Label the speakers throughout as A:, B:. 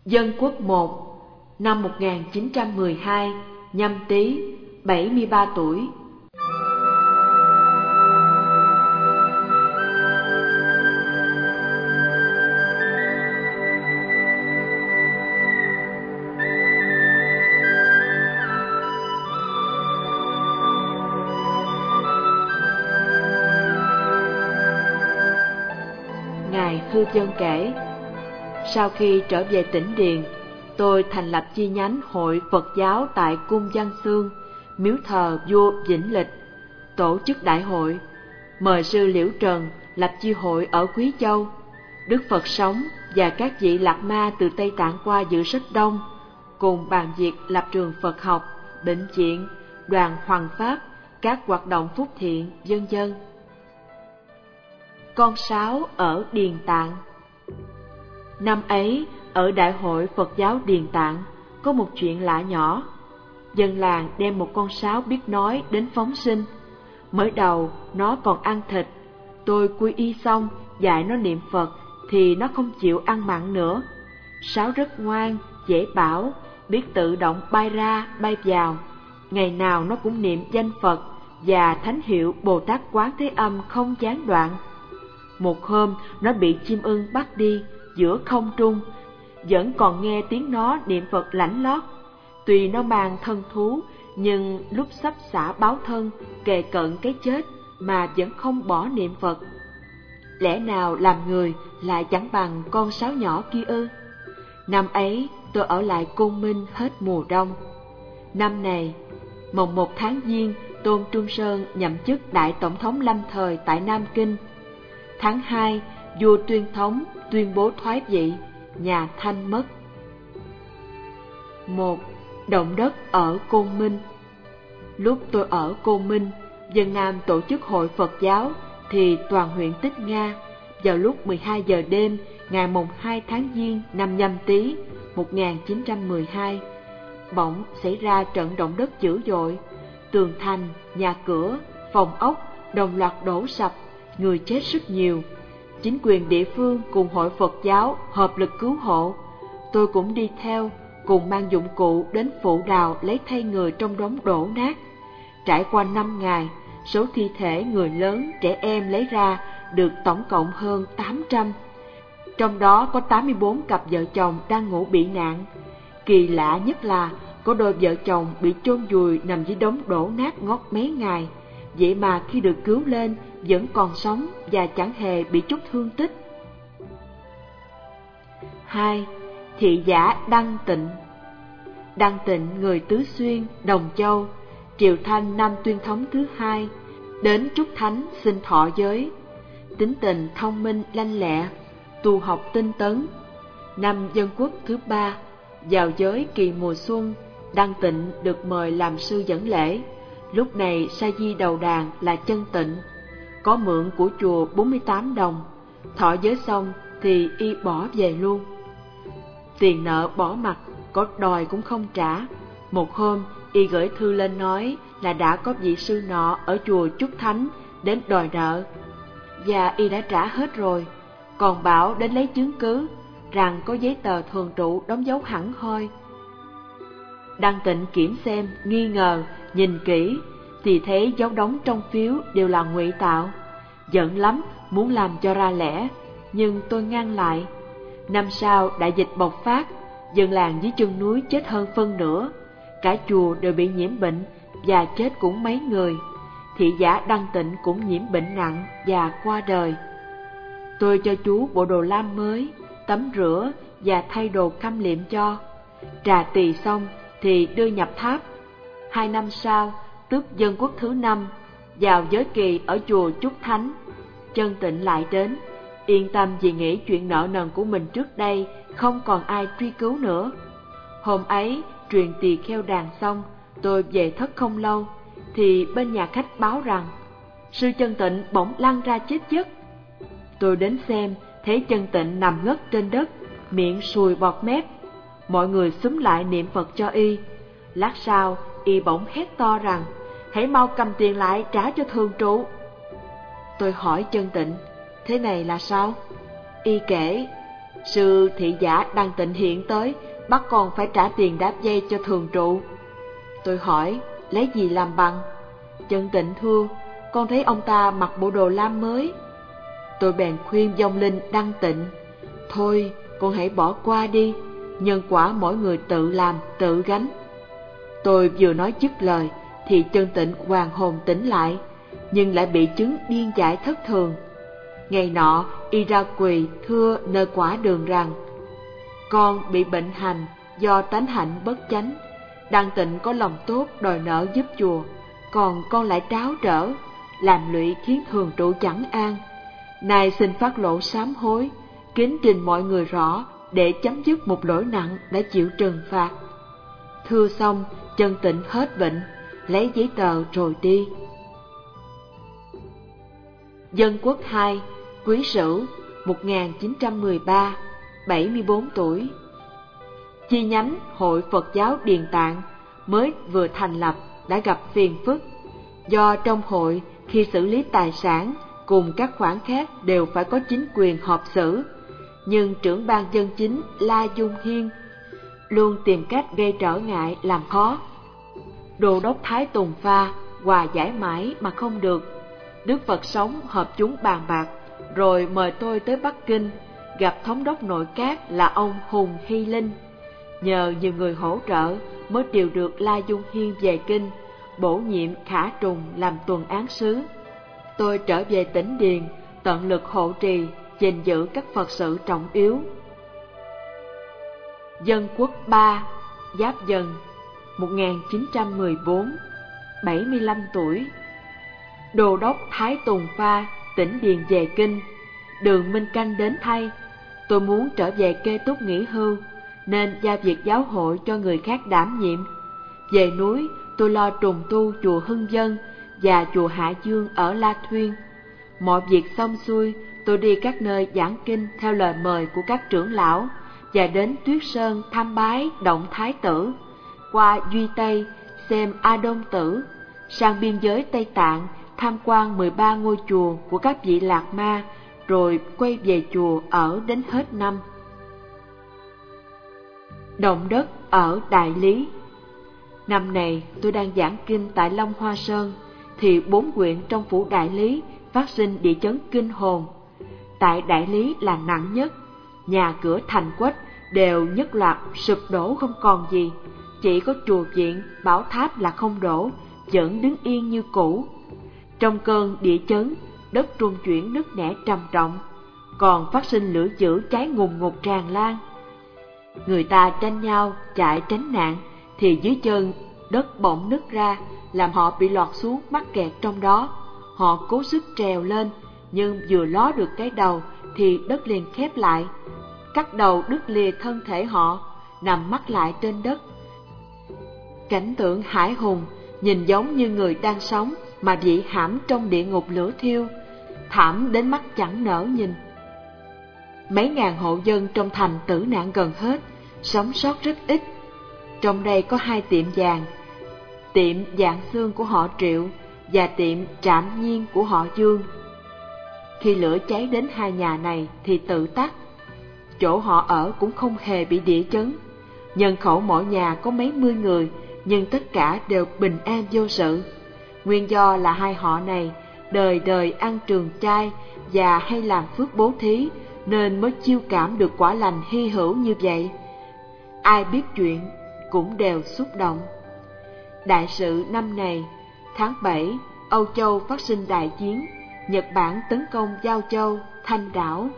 A: Dân Quốc 1, năm 1912, Nhâm Tý, 73 tuổi. Ngài Hư Dân kể, sau khi trở về tỉnh Điền, tôi thành lập chi nhánh hội Phật giáo tại Cung Văn Xương, miếu thờ vua Vĩnh Lịch, tổ chức đại hội, mời sư Liễu Trần lập chi hội ở Quý Châu. Đức Phật sống và các vị Lạc Ma từ Tây Tạng qua dự rất đông, cùng bàn việc lập trường Phật học, bệnh viện, đoàn hoằng pháp, các hoạt động phúc thiện, vân vân. Con sáo ở Điền Tạng. Năm ấy, ở Đại hội Phật giáo Điền Tạng, có một chuyện lạ nhỏ. Dân làng đem một con sáo biết nói đến phóng sinh. Mới đầu, nó còn ăn thịt. Tôi quy y xong, dạy nó niệm Phật, thì nó không chịu ăn mặn nữa. Sáo rất ngoan, dễ bảo, biết tự động bay ra, bay vào. Ngày nào nó cũng niệm danh Phật và thánh hiệu Bồ Tát Quán Thế Âm không gián đoạn. Một hôm, nó bị chim ưng bắt đi giữa không trung, vẫn còn nghe tiếng nó niệm Phật lảnh lót. Tuy nó mang thân thú, nhưng lúc sắp xả báo thân, kề cận cái chết mà vẫn không bỏ niệm Phật. Lẽ nào làm người lại chẳng bằng con sáo nhỏ kia ư? Năm ấy, tôi ở lại Côn Minh hết mùa đông. Năm này, mồng 1 tháng Giêng, Tôn Trung Sơn nhậm chức đại tổng thống lâm thời tại Nam Kinh. Tháng 2, vua Tuyên Thống tuyên bố thoái vị, nhà Thanh mất. 1. Động đất ở Côn Minh. Lúc tôi ở Côn Minh, dân Nam tổ chức hội Phật giáo thì toàn huyện Tích Nga. Vào lúc 12 giờ đêm, ngày mùng 2 tháng Giêng năm Nhâm Tý 1912, bỗng xảy ra trận động đất dữ dội. Tường thành, nhà cửa, phòng ốc đồng loạt đổ sập, người chết rất nhiều. Chính quyền địa phương cùng hội Phật giáo hợp lực cứu hộ. Tôi cũng đi theo, cùng mang dụng cụ đến phụ đào lấy thay người trong đống đổ nát. Trải qua 5 ngày, số thi thể người lớn, trẻ em lấy ra được tổng cộng hơn 800. Trong đó có 84 cặp vợ chồng đang ngủ bị nạn. Kỳ lạ nhất là có đôi vợ chồng bị chôn vùi nằm dưới đống đổ nát ngót mấy ngày. Vậy mà khi được cứu lên vẫn còn sống và chẳng hề bị chút thương tích. 2. Thị giả Đăng Tịnh. Đăng Tịnh người Tứ Xuyên, Đồng Châu, Triều Thanh năm Tuyên Thống thứ 2, đến Trúc Thánh xin thọ giới. Tính tình thông minh lanh lẹ, tu học tinh tấn. Năm Dân Quốc thứ 3, vào giới kỳ mùa xuân, Đăng Tịnh được mời làm sư dẫn lễ. Lúc này sa di đầu đàn là Chân Tịnh, có mượn của chùa 48 đồng. Thọ giới xong thì y bỏ về luôn. Tiền nợ bỏ mặt, có đòi cũng không trả. Một hôm y gửi thư lên nói là đã có vị sư nọ ở chùa Trúc Thánh đến đòi nợ, và y đã trả hết rồi, còn bảo đến lấy chứng cứ rằng có giấy tờ thường trụ đóng dấu hẳn hoi. Đăng Tịnh kiểm xem, nghi ngờ, nhìn kỹ thì thấy dấu đóng trong phiếu đều là ngụy tạo. Giận lắm, muốn làm cho ra lẽ, nhưng tôi ngăn lại. Năm sau đại dịch bộc phát, dân làng dưới chân núi chết hơn phân nửa, cả chùa đều bị nhiễm bệnh và chết cũng mấy người. Thị giả Đăng Tịnh cũng nhiễm bệnh nặng và qua đời. Tôi cho chú bộ đồ lam mới, tắm rửa và thay đồ câm liệm cho. Trà tỳ xong thì đưa nhập tháp. 2 năm sau, tức Dân Quốc thứ 5, vào giới kỳ ở chùa Trúc Thánh, Chân Tịnh lại đến, yên tâm vì nghĩ chuyện nợ nần của mình trước đây không còn ai truy cứu nữa. Hôm ấy truyền tỳ kheo đàn xong, tôi về thất không lâu thì bên nhà khách báo rằng sư Chân Tịnh bỗng lăn ra chết giấc. Tôi đến xem, thấy Chân Tịnh nằm ngất trên đất, miệng sùi bọt mép. Mọi người xúm lại niệm Phật cho y. Lát sau y bỗng hét to rằng hãy mau cầm tiền lại trả cho thường trụ. Tôi hỏi Chân Tịnh, thế này là sao? Y kể, Sư thị giả Đăng Tịnh hiện tới, bắt con phải trả tiền đáp dây cho thường trụ. Tôi hỏi, lấy gì làm bằng? Chân Tịnh thưa, con thấy ông ta mặc bộ đồ lam mới. Tôi bèn khuyên vong linh Đăng Tịnh, thôi con hãy bỏ qua đi, nhân quả mỗi người tự làm tự gánh. Tôi vừa nói dứt lời thì Chân Tịnh hoàn hồn tỉnh lại, nhưng lại bị chứng điên dại thất thường. Ngày nọ y ra quỳ thưa nơi quả đường rằng, con bị bệnh hành do tánh hạnh bất chánh. Đăng Tịnh có lòng tốt đòi nợ giúp chùa, còn con lại tráo trở, làm lụy khiến thường trụ chẳng an. Nay xin phát lộ sám hối, kính trình mọi người rõ để chấm dứt một lỗi nặng đã chịu trừng phạt. Thưa xong, Chân Tịnh hết bệnh, lấy giấy tờ rồi đi. Dân Quốc 2, Quý Sửu, 1913, 74 tuổi. Chi nhánh Hội Phật giáo Điền Tạng mới vừa thành lập đã gặp phiền phức, do trong hội khi xử lý tài sản cùng các khoản khác đều phải có chính quyền họp xử, nhưng trưởng ban dân chính La Dung Hiên luôn tìm cách gây trở ngại làm khó. Đô đốc Thái Tùng Pha hòa giải mãi mà không được. Đức Phật sống họp chúng bàn bạc, rồi mời tôi tới Bắc Kinh gặp thống đốc nội các là ông Hùng Hy Linh. Nhờ nhiều người hỗ trợ mới điều được La Dung Hiên về Kinh, bổ nhiệm Khả Trùng làm tuần án sứ. Tôi trở về tỉnh Điền, tận lực hộ trì, gìn giữ các Phật sự trọng yếu. Dân Quốc 3, Giáp Dần, 1914, 75 tuổi. Đô đốc Thái Tùng Pha tỉnh Điền về Kinh, Đường Minh Canh đến thay. Tôi muốn trở về kê túc nghỉ hưu, nên giao việc giáo hội cho người khác đảm nhiệm. Về núi, tôi lo trùng tu chùa Hưng Dân và chùa Hạ Dương ở La Thuyên. Mọi việc xong xuôi, tôi đi các nơi giảng kinh theo lời mời của các trưởng lão, và đến Tuyết Sơn thăm bái Động Thái Tử, qua Duy Tây xem A Đông Tử, sang biên giới Tây Tạng tham quan 13 ngôi chùa của các vị Lạc Ma, rồi quay về chùa ở đến hết năm. Động đất ở Đại Lý. Năm này tôi đang giảng kinh tại Long Hoa Sơn, thì 4 huyện trong phủ Đại Lý phát sinh địa chấn kinh hồn. Tại Đại Lý là nặng nhất, nhà cửa thành quách đều nhất loạt sụp đổ không còn gì, chỉ có chùa viện, bảo tháp là không đổ, vẫn đứng yên như cũ. Trong cơn địa chấn, đất rung chuyển nứt nẻ trầm trọng, còn phát sinh lửa dữ cháy ngùn ngụt tràn lan. Người ta tranh nhau chạy tránh nạn, thì dưới chân đất bỗng nứt ra, làm họ bị lọt xuống mắc kẹt trong đó. Họ cố sức trèo lên, nhưng vừa ló được cái đầu thì đất liền khép lại, cắt đầu đứt lìa thân thể họ, nằm mắc lại trên đất. Cảnh tượng hãi hùng, nhìn giống như người đang sống mà bị hãm trong địa ngục lửa thiêu, thảm đến mắt chẳng nỡ nhìn. Mấy ngàn hộ dân trong thành tử nạn gần hết, sống sót rất ít. Trong đây có 2 tiệm vàng, tiệm Dạng Xương của họ Triệu và tiệm Trạm Nhiên của họ Dương. Khi lửa cháy đến 2 nhà này thì tự tắt. Chỗ họ ở cũng không hề bị địa chấn. Nhân khẩu mỗi nhà có mấy mươi người, nhưng tất cả đều bình an vô sự. Nguyên do là 2 họ này đời đời ăn trường chay và hay làm phước bố thí, nên mới chiêu cảm được quả lành hy hữu như vậy. Ai biết chuyện cũng đều xúc động. Đại sự năm này, tháng 7, Âu Châu phát sinh đại chiến, Nhật Bản tấn công Giao Châu, Thanh Đảo.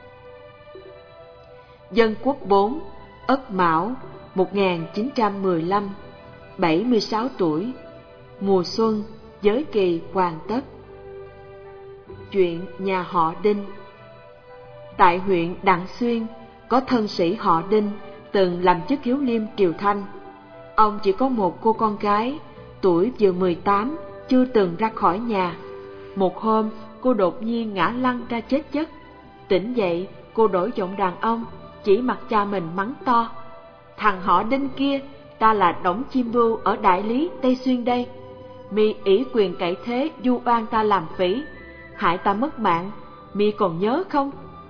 A: Dân Quốc 4, Ất Mão, 1915, 76 tuổi. Mùa xuân, giới kỳ hoàn tất. Chuyện nhà họ Đinh. Tại huyện Đặng Xuyên, có thân sĩ họ Đinh từng làm chức hiếu liêm triều Thanh. Ông chỉ có một cô con gái, tuổi vừa 18, chưa từng ra khỏi nhà. Một hôm, cô đột nhiên ngã lăn ra chết giấc. Tỉnh dậy, cô đổi giọng đàn ông, chỉ mặt cha mình mắng to: "Thằng họ Đinh kia, ta là Đổng Chiêm Bưu ở Đại Lý, Tây Xuyên đây. Mi ỷ quyền cậy thế, vu oan ta làm phỉ, hại ta mất mạng. Mi còn nhớ không?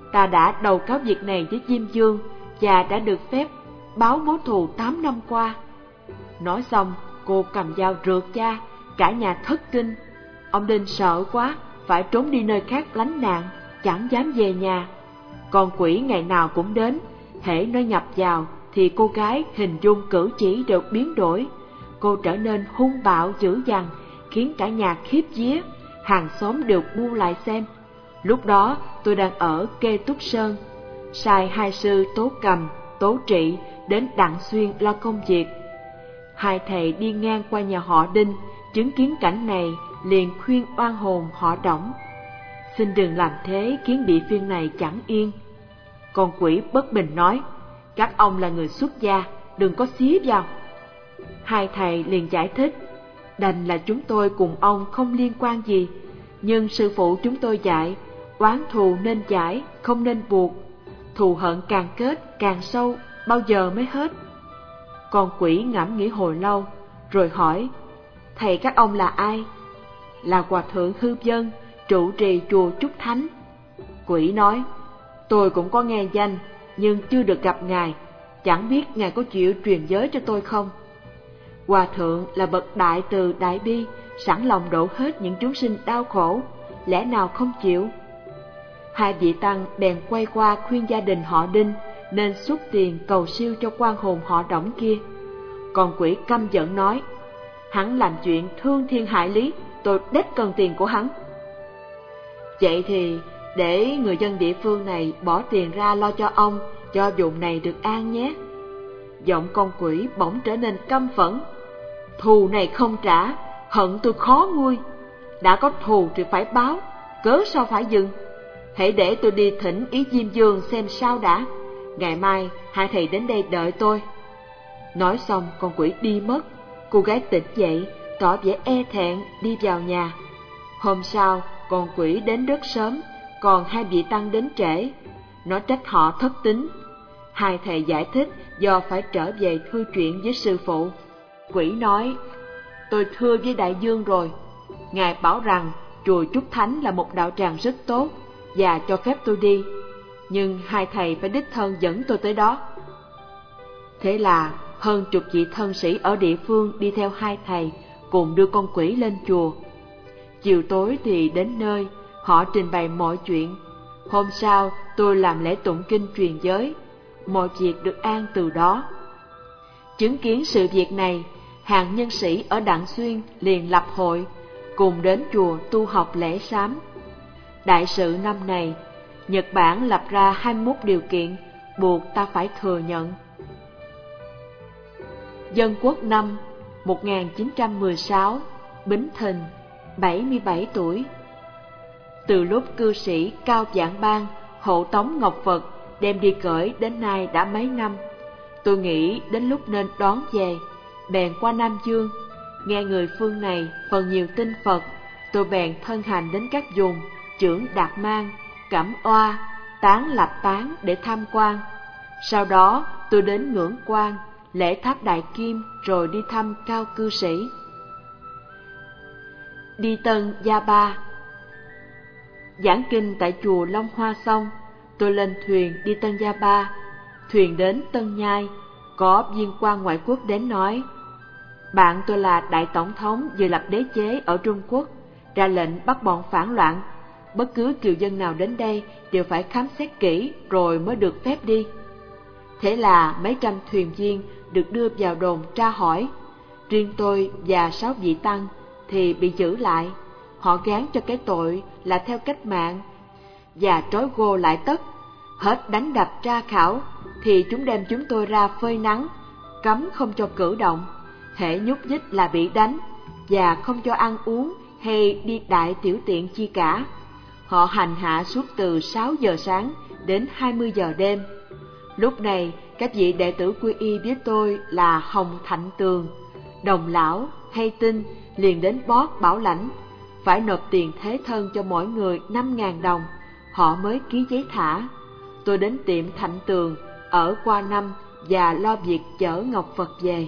A: Ta đã đầu cáo việc này với Diêm Dương và đã được phép báo mối thù 8 năm qua. Nói xong, cô cầm dao rượt cha, cả nhà thất kinh. Ông Đinh sợ quá, phải trốn đi nơi khác lánh nạn, chẳng dám về nhà. Con quỷ ngày nào cũng đến, hễ nó nhập vào thì cô gái hình dung cử chỉ đều biến đổi. Cô trở nên hung bạo dữ dằn, khiến cả nhà khiếp vía, hàng xóm đều bu lại xem. Lúc đó tôi đang ở Kê Túc Sơn, sai hai sư Tố Cầm, Tố Trị đến Đặng Xuyên lo công việc. Hai thầy đi ngang qua nhà họ Đinh, chứng kiến cảnh này liền khuyên oan hồn họ Đổng: xin đừng làm thế, khiến địa phương này chẳng yên. Con quỷ bất bình nói: các ông là người xuất gia, đừng có xía vào. Hai thầy liền giải thích: đành là chúng tôi cùng ông không liên quan gì, nhưng sư phụ chúng tôi dạy oán thù nên giải, không nên buộc. Thù hận càng kết càng sâu, bao giờ mới hết? Con quỷ ngẫm nghĩ hồi lâu, rồi hỏi: thầy các ông là ai? Là Hòa thượng Hư Vân, trụ trì chùa Trúc Thánh. Quỷ nói: tôi cũng có nghe danh, nhưng chưa được gặp ngài, chẳng biết ngài có chịu truyền giới cho tôi không? Hòa thượng là bậc đại từ đại bi, sẵn lòng độ hết những chúng sinh đau khổ, lẽ nào không chịu? Hai vị tăng bèn quay qua khuyên gia đình họ Đinh nên xuất tiền cầu siêu cho quan hồn họ Đổng kia. Con quỷ căm giận nói: hắn làm chuyện thương thiên hại lý, tôi đếch cần tiền của hắn. Vậy thì để người dân địa phương này bỏ tiền ra lo cho ông, cho vùng này được an nhé. Giọng con quỷ bỗng trở nên căm phẫn: thù này không trả, hận tôi khó nguôi. Đã có thù thì phải báo, cớ sao phải dừng? Hãy để tôi đi thỉnh ý Diêm Dương xem sao đã. Ngày mai hai thầy đến đây đợi tôi. Nói xong con quỷ đi mất. Cô gái tỉnh dậy, tỏ vẻ e thẹn đi vào nhà. Hôm sau con quỷ đến rất sớm, còn hai vị tăng đến trễ. Nó trách họ thất tín. Hai thầy giải thích do phải trở về thưa chuyện với sư phụ. Quỷ nói: tôi thưa với đại dương rồi, ngài bảo rằng chùa Trúc Thánh là một đạo tràng rất tốt và cho phép tôi đi, nhưng hai thầy phải đích thân dẫn tôi tới đó. Thế là hơn chục vị thân sĩ ở địa phương đi theo hai thầy, cùng đưa con quỷ lên chùa. Chiều tối thì đến nơi, họ trình bày mọi chuyện. Hôm sau tôi làm lễ tụng kinh truyền giới, mọi việc được an từ đó. Chứng kiến sự việc này, hàng nhân sĩ ở Đặng Xuyên liền lập hội, cùng đến chùa tu học lễ sám. Đại sự năm này, Nhật Bản lập ra 21 điều kiện buộc ta phải thừa nhận. Dân quốc năm 1916, Bính Thìn, 77 tuổi. Từ lúc cư sĩ Cao Vạn Bang hộ tống Ngọc Phật đem đi cởi đến nay đã mấy năm, tôi nghĩ đến lúc nên đón về, bèn qua Nam Dương. Nghe người phương này phần nhiều tin Phật, tôi bèn thân hành đến các vùng Chưởng Đạt Mang, Cẩm Oa, Tán Lập Tán để tham quan. Sau đó tôi đến Ngưỡng Quan, lễ tháp Đại Kim, rồi đi thăm Cao cư sĩ. Đi Tân Gia Ba. Giảng kinh tại chùa Long Hoa xong, tôi lên thuyền đi Tân Gia Ba. Thuyền đến Tân Nhai, có viên quan ngoại quốc đến nói: bạn tôi là đại tổng thống vừa lập đế chế ở Trung Quốc, ra lệnh bắt bọn phản loạn. Bất cứ kiều dân nào đến đây đều phải khám xét kỹ rồi mới được phép đi. Thế là mấy trăm thuyền viên được đưa vào đồn tra hỏi. Riêng tôi và 6 vị tăng thì bị giữ lại. Họ gán cho cái tội là theo cách mạng và trói gô lại tất. Hết đánh đập tra khảo thì chúng đem chúng tôi ra phơi nắng, cấm không cho cử động. Hễ nhúc nhích là bị đánh, và không cho ăn uống hay đi đại tiểu tiện chi cả. Họ hành hạ suốt từ 6 giờ sáng đến 20 giờ đêm. Lúc này các vị đệ tử quy y với tôi là Hồng Thạnh Tường, Đồng Lão, Hay Tinh liền đến bót bảo lãnh, phải nộp tiền thế thân cho mỗi người 5.000 đồng, họ mới ký giấy thả. Tôi đến tiệm Thạnh Tường ở qua năm và lo việc chở Ngọc Phật về.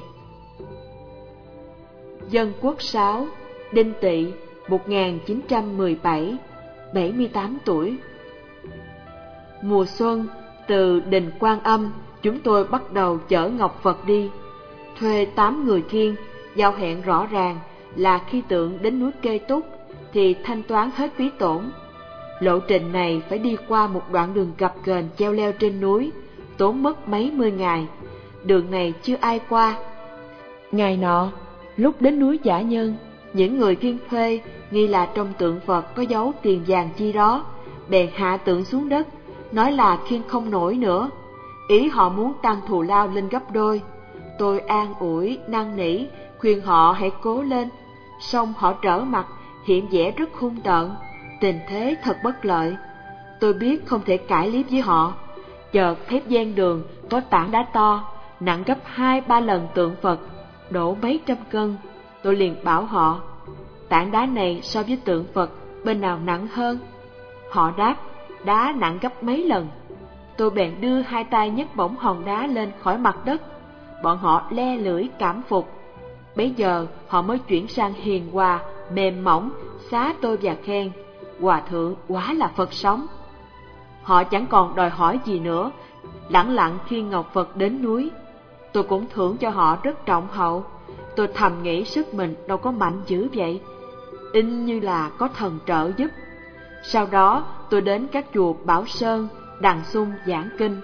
A: Dân quốc 6, Đinh Tỵ, 1917, 78 tuổi. Mùa xuân, từ đình Quan Âm, chúng tôi bắt đầu chở ngọc Phật đi. Thuê 8 người khiêng, giao hẹn rõ ràng là khi tượng đến núi Kê Túc thì thanh toán hết phí tổn. Lộ trình này phải đi qua một đoạn đường gập ghềnh treo leo trên núi, tốn mất mấy mươi ngày. Đường này chưa ai qua. Ngày nọ, lúc đến núi Dã Nhân, những người khiêng thuê nghi là trong tượng Phật có dấu tiền vàng chi đó, bèn hạ tượng xuống đất, nói là khiêng không nổi nữa. Ý họ muốn tăng thù lao lên gấp đôi. Tôi an ủi, năn nỉ, khuyên họ hãy cố lên. Song họ trở mặt, hiện vẻ rất hung tợn. Tình thế thật bất lợi. Tôi biết không thể cãi lý với họ. Chợt thấy ven đường có tảng đá to, nặng gấp 2-3 lần tượng Phật, đổ mấy trăm cân. Tôi liền bảo họ, tảng đá này so với tượng Phật, bên nào nặng hơn? Họ đáp, đá nặng gấp mấy lần. Tôi bèn đưa hai tay nhấc bổng hòn đá lên khỏi mặt đất. Bọn họ le lưỡi cảm phục. Bấy giờ họ mới chuyển sang hiền hòa, mềm mỏng, xá tôi và khen, Hòa thượng quá là Phật sống. Họ chẳng còn đòi hỏi gì nữa, lẳng lặng khiêng ngọc Phật đến núi. Tôi cũng thưởng cho họ rất trọng hậu. Tôi thầm nghĩ sức mình đâu có mạnh dữ vậy, in như là có thần trợ giúp. Sau đó tôi đến các chùa Bảo Sơn, Đằng Xung giảng kinh.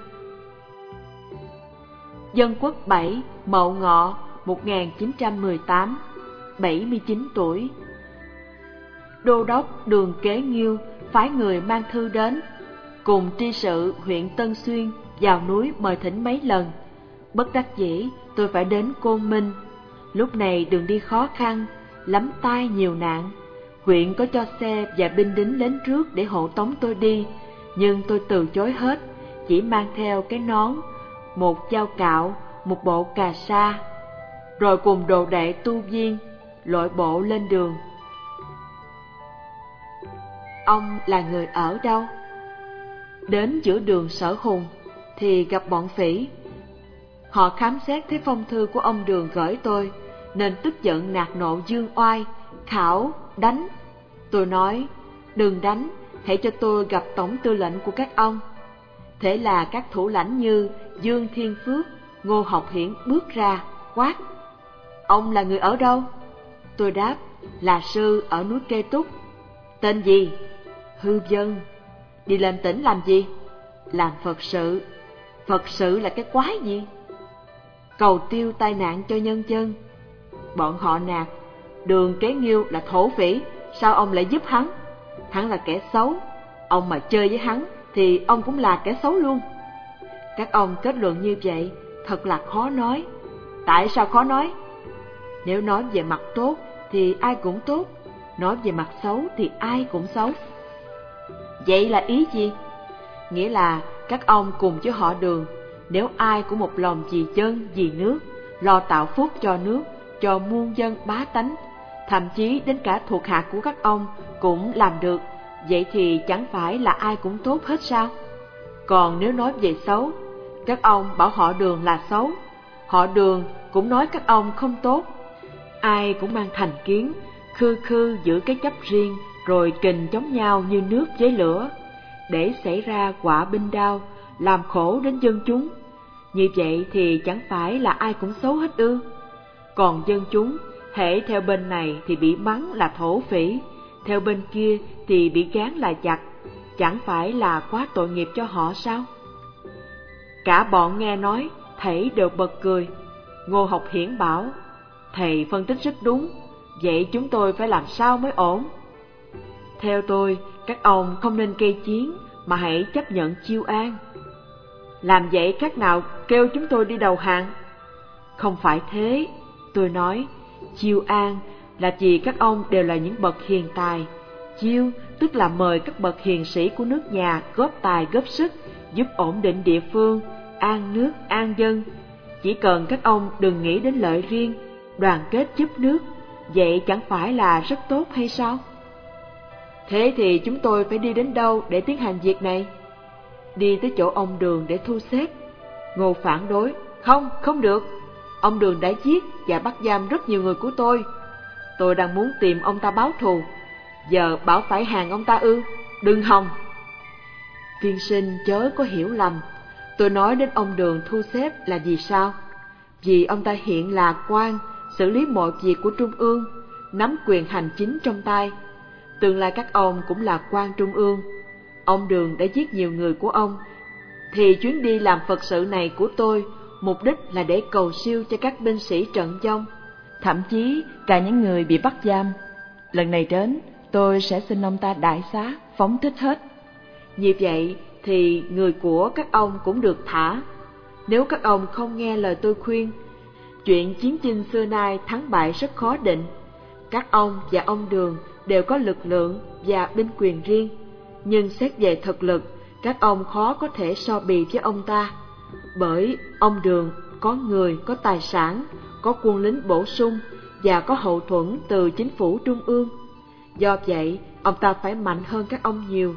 A: Dân Quốc 7, Mậu Ngọ 1918, 79 tuổi. Đô đốc Đường Kế Nghiêu phái người mang thư đến, cùng tri sự huyện Tân Xuyên vào núi mời thỉnh mấy lần. Bất đắc dĩ tôi phải đến Côn Minh. Lúc này đường đi khó khăn, lắm tai nhiều nạn. Huyện có cho xe và binh lính đến trước để hộ tống tôi đi, nhưng tôi từ chối hết, chỉ mang theo cái nón, một dao cạo, một bộ cà sa, rồi cùng đồ đệ tu viên lội bộ lên đường. Ông là người ở đâu? Đến giữa đường Sở Hùng thì gặp bọn phỉ. Họ khám xét thấy phong thư của ông Đường gửi tôi, nên tức giận nạt nộ dương oai, khảo, đánh. Tôi nói, đừng đánh, hãy cho tôi gặp tổng tư lệnh của các ông. Thế là các thủ lãnh như Dương Thiên Phước, Ngô Học Hiển bước ra, quát, ông là người ở đâu? Tôi đáp, là sư ở núi Kê Túc. Tên gì? Hư Vân. Đi lên tỉnh làm gì? Làm Phật sự. Phật sự là cái quái gì? Cầu tiêu tai nạn cho nhân dân. Bọn họ nạt, Đường Kế Nghiêu là thổ phỉ, sao ông lại giúp hắn? Hắn là kẻ xấu, ông mà chơi với hắn thì ông cũng là kẻ xấu luôn. Các ông kết luận như vậy thật là khó nói. Tại sao khó nói? Nếu nói về mặt tốt thì ai cũng tốt, nói về mặt xấu thì ai cũng xấu. Vậy là ý gì? Nghĩa là các ông cùng với họ Đường, nếu ai cũng một lòng vì dân, vì nước, lo tạo phúc cho nước, cho muôn dân bá tánh, thậm chí đến cả thuộc hạ của các ông cũng làm được, vậy thì chẳng phải là ai cũng tốt hết sao? Còn nếu nói về xấu, các ông bảo họ Đường là xấu, họ Đường cũng nói các ông không tốt. Ai cũng mang thành kiến, khư khư giữ cái chấp riêng, rồi kình chống nhau như nước với lửa, để xảy ra quả binh đao, làm khổ đến dân chúng. Như vậy thì chẳng phải là ai cũng xấu hết ư? Còn dân chúng, hễ theo bên này thì bị mắng là thổ phỉ, theo bên kia thì bị gán là giặc, chẳng phải là quá tội nghiệp cho họ sao? Cả bọn nghe nói, thảy đều bật cười. Ngô Học Hiển bảo, thầy phân tích rất đúng, vậy chúng tôi phải làm sao mới ổn? Theo tôi, các ông không nên gây chiến, mà hãy chấp nhận chiêu an. Làm vậy khác nào kêu chúng tôi đi đầu hàng? Không phải thế, tôi nói, chiêu an là vì các ông đều là những bậc hiền tài. Chiêu tức là mời các bậc hiền sĩ của nước nhà góp tài góp sức, giúp ổn định địa phương, an nước an dân. Chỉ cần các ông đừng nghĩ đến lợi riêng, đoàn kết giúp nước, vậy chẳng phải là rất tốt hay sao? Thế thì chúng tôi phải đi đến đâu để tiến hành việc này? Đi tới chỗ ông Đường để thu xếp. Ngô phản đối, không được. Ông Đường đã giết và bắt giam rất nhiều người của tôi. Tôi đang muốn tìm ông ta báo thù, giờ bảo phải hàng ông ta ư? Đừng hòng. Tiên sinh chớ có hiểu lầm, tôi nói đến ông Đường thu xếp là vì sao? Vì ông ta hiện là quan, xử lý mọi việc của Trung ương, nắm quyền hành chính trong tay. Tương lai các ông cũng là quan Trung ương. Ông Đường đã giết nhiều người của ông, thì chuyến đi làm Phật sự này của tôi, mục đích là để cầu siêu cho các binh sĩ trận vong, thậm chí cả những người bị bắt giam. Lần này đến, tôi sẽ xin ông ta đại xá, phóng thích hết. Như vậy thì người của các ông cũng được thả. Nếu các ông không nghe lời tôi khuyên, chuyện chiến chinh xưa nay thắng bại rất khó định. Các ông và ông Đường đều có lực lượng và binh quyền riêng, nhưng xét về thực lực, các ông khó có thể so bì với ông ta. Bởi ông Đường có người, có tài sản, có quân lính bổ sung và có hậu thuẫn từ chính phủ trung ương. Do vậy, ông ta phải mạnh hơn các ông nhiều.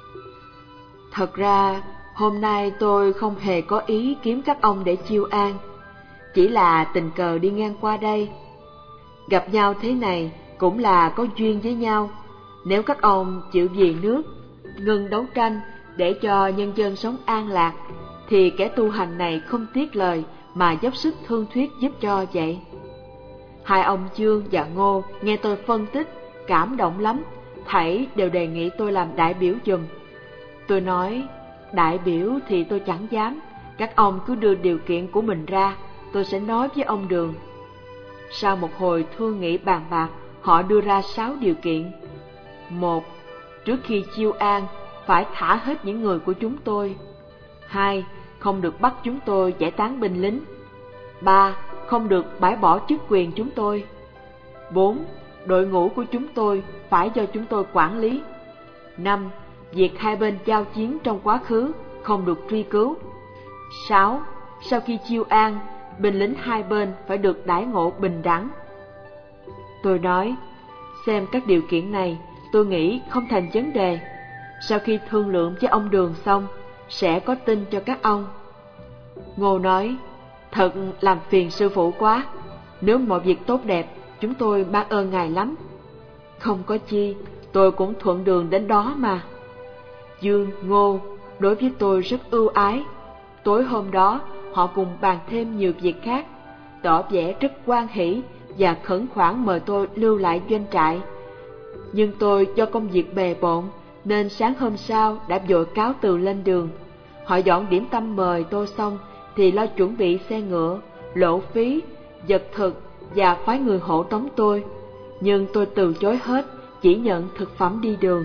A: Thật ra, hôm nay tôi không hề có ý kiếm các ông để chiêu an, chỉ là tình cờ đi ngang qua đây. Gặp nhau thế này cũng là có duyên với nhau. Nếu các ông chịu vì nước, ngừng đấu tranh để cho nhân dân sống an lạc, thì kẻ tu hành này không tiếc lời mà dốc sức thương thuyết giúp cho vậy. Hai ông Dương và Ngô nghe tôi phân tích, cảm động lắm, thảy đều đề nghị tôi làm đại biểu giùm. Tôi nói, đại biểu thì tôi chẳng dám, các ông cứ đưa điều kiện của mình ra, tôi sẽ nói với ông Đường. Sau một hồi thương nghị bàn bạc, họ đưa ra 6 điều kiện. 1. Trước khi chiêu an, phải thả hết những người của chúng tôi. 2. Không được bắt chúng tôi giải tán binh lính. 3. Không được bãi bỏ chức quyền chúng tôi. 4. Đội ngũ của chúng tôi phải do chúng tôi quản lý. 5. Việc hai bên giao chiến trong quá khứ không được truy cứu. 6. Sau khi chiêu an, binh lính hai bên phải được đãi ngộ bình đẳng. Tôi nói, xem các điều kiện này, tôi nghĩ không thành vấn đề. Sau khi thương lượng với ông Đường xong, sẽ có tin cho các ông. Ngô nói, thật làm phiền sư phụ quá. Nếu mọi việc tốt đẹp, chúng tôi ban ơn ngài lắm. Không có chi, tôi cũng thuận đường đến đó mà. Dương, Ngô đối với tôi rất ưu ái. Tối hôm đó, họ cùng bàn thêm nhiều việc khác, tỏ vẻ rất hoan hỷ và khẩn khoản mời tôi lưu lại doanh trại. Nhưng tôi do công việc bề bộn, nên sáng hôm sau đã vội cáo từ lên đường. Họ dọn điểm tâm mời tôi xong, thì lo chuẩn bị xe ngựa, lộ phí, vật thực và phái người hộ tống tôi. Nhưng tôi từ chối hết, chỉ nhận thực phẩm đi đường.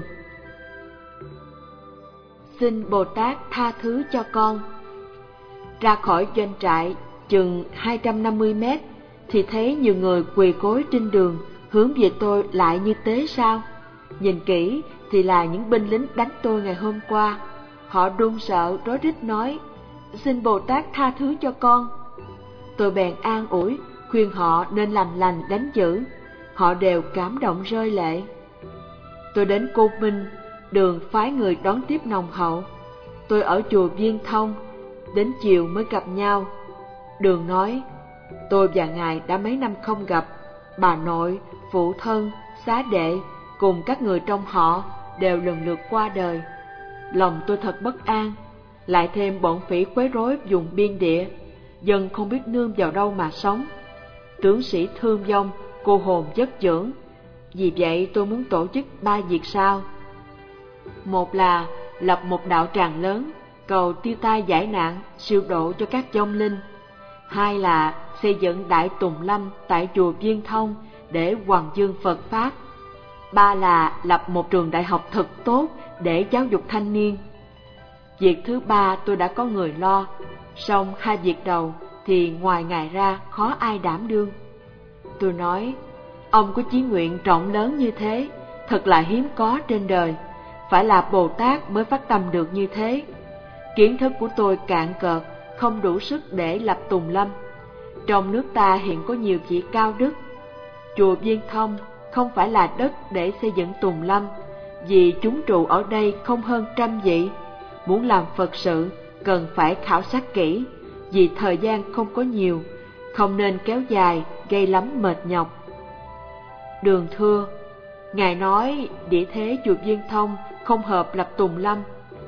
A: Xin Bồ Tát tha thứ cho con. Ra khỏi doanh trại chừng 250 mét thì thấy nhiều người quỳ gối trên đường hướng về tôi lại như tế sao. Nhìn kỹ thì là những binh lính đánh tôi ngày hôm qua. Họ run sợ rối rít nói, xin Bồ Tát tha thứ cho con. Tôi bèn an ủi, khuyên họ nên làm lành đánh dữ. Họ đều cảm động rơi lệ. Tôi đến Côn Minh, Đường phái người đón tiếp nồng hậu. Tôi ở chùa Viên Thông, đến chiều mới gặp nhau. Đường nói, tôi và ngài đã mấy năm không gặp. Bà nội, phụ thân, xá đệ cùng các người trong họ đều lần lượt qua đời. Lòng tôi thật bất an, lại thêm bọn phỉ quấy rối vùng biên địa, dân không biết nương vào đâu mà sống. Tướng sĩ thương vong, cô hồn vất dưỡng. Vì vậy tôi muốn tổ chức 3 việc sau. Một là lập một đạo tràng lớn, cầu tiêu tai giải nạn, siêu độ cho các vong linh. 2 là xây dựng đại tùng lâm tại chùa Viên Thông để hoằng dương Phật Pháp. 3 là lập một trường đại học thật tốt để giáo dục thanh niên. Việc thứ 3 tôi đã có người lo, song 2 việc đầu thì ngoài ngài ra khó ai đảm đương. Tôi nói, ông có chí nguyện rộng lớn như thế, thật là hiếm có trên đời, phải là Bồ Tát mới phát tâm được như thế. Kiến thức của tôi cạn cợt, không đủ sức để lập tùng lâm. Trong nước ta hiện có nhiều vị cao đức. Chùa Viên Thông không phải là đất để xây dựng tùng lâm, vì chúng trụ ở đây không hơn 100 vị. Muốn làm Phật sự cần phải khảo sát kỹ, vì thời gian không có nhiều, không nên kéo dài gây lắm mệt nhọc. Đường thưa, ngài nói địa thế chùa Viên Thông không hợp lập tùng lâm,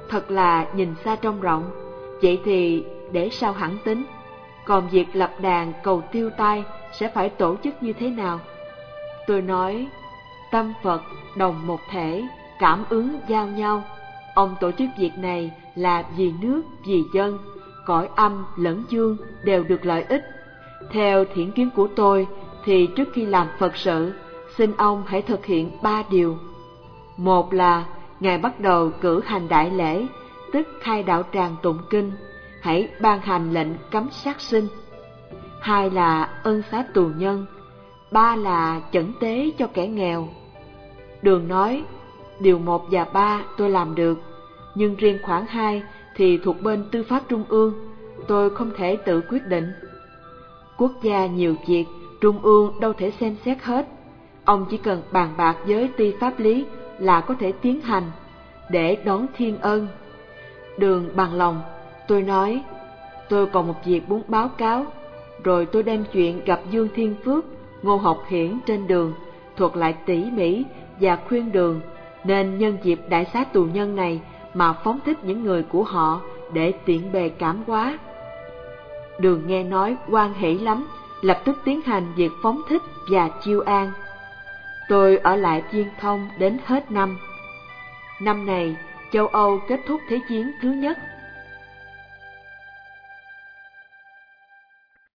A: thật là nhìn xa trông rộng, vậy thì để sau hẳn tính. Còn việc lập đàn cầu tiêu tai sẽ phải tổ chức như thế nào? Tôi nói, tâm Phật đồng một thể, cảm ứng giao nhau. Ông tổ chức việc này là vì nước, vì dân, cõi âm lẫn dương đều được lợi ích. Theo thiện kiến của tôi thì trước khi làm Phật sự, xin ông hãy thực hiện 3 điều. Một là Ngài bắt đầu cử hành đại lễ, tức khai đạo tràng tụng kinh, hãy ban hành lệnh cấm sát sinh. 2 là ân xá tù nhân. 3 là chẩn tế cho kẻ nghèo. Đường nói, điều 1 và 3 tôi làm được, nhưng riêng khoản 2 thì thuộc bên tư pháp trung ương, tôi không thể tự quyết định. Quốc gia nhiều việc, trung ương đâu thể xem xét hết. Ông chỉ cần bàn bạc với ty pháp lý là có thể tiến hành, để đón thiên ân. Đường bằng lòng. Tôi nói, tôi còn một việc muốn báo cáo. Rồi tôi đem chuyện gặp Dương Thiên Phước, Ngô Học Hiển trên đường thuật lại tỉ mỉ và khuyên Đường nên nhân dịp đại xá tù nhân này mà phóng thích những người của họ để tiện bề cảm hóa. Đường nghe nói hoan hỷ lắm, lập tức tiến hành việc phóng thích và chiêu an. Tôi ở lại Viên Thông đến hết năm. Năm này, châu Âu kết thúc Thế chiến thứ nhất.